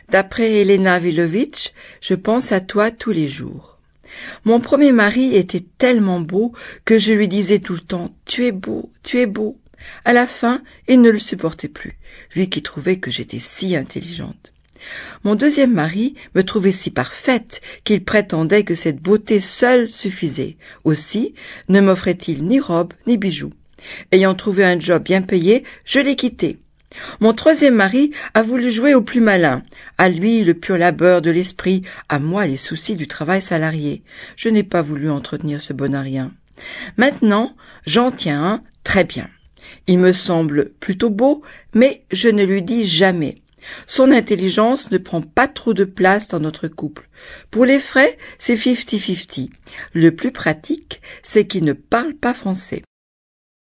D'après Elena Vilovitch, je pense à toi tous les jours. Mon premier mari était tellement beau que je lui disais tout le temps « Tu es beau, tu es beau ». À la fin, il ne le supportait plus, lui qui trouvait que j'étais si intelligente. Mon deuxième mari me trouvait si parfaite qu'il prétendait que cette beauté seule suffisait. Aussi ne m'offrait-il ni robe ni bijoux. Ayant trouvé un job bien payé, je l'ai quitté. Mon troisième mari a voulu jouer au plus malin. À lui le pur labeur de l'esprit, à moi les soucis du travail salarié. Je n'ai pas voulu entretenir ce bon à rien. Maintenant, j'en tiens un très bien. Il me semble plutôt beau, mais je ne lui dis jamais. Son intelligence ne prend pas trop de place dans notre couple. Pour les frais, c'est 50-50. Le plus pratique, c'est qu'il ne parle pas français.